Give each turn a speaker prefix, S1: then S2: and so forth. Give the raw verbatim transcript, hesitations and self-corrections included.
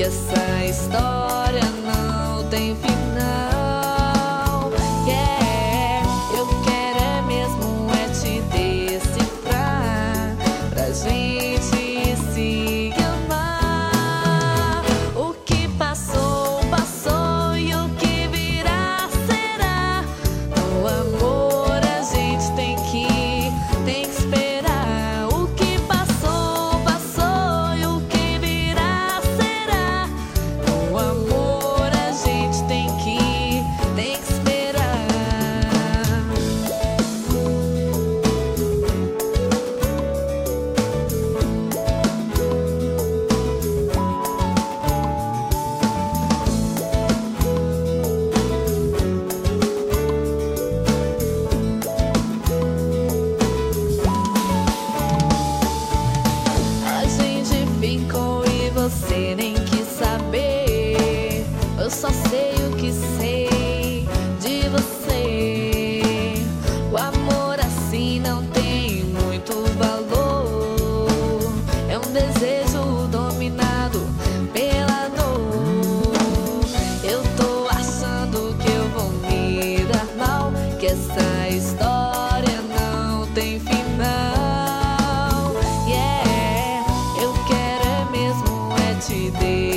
S1: essa história não tem final. Yeah, eu quero é mesmo é te decifrar pra gente se amar. O que passou, passou e o que virá será. No amor a gente tem que, tem que esperar. O que passou, passou e o que virá será. No amor a gente tem que, tem que esperar. A gente ficou e você nem quis saber. Eu só sei o que sei de você. O amor assim não tem muito valor. É um desejo dominado pela dor. Eu tô achando que eu vou me dar mal, que essa história não tem final. Yeah, eu quero é mesmo é te deixar.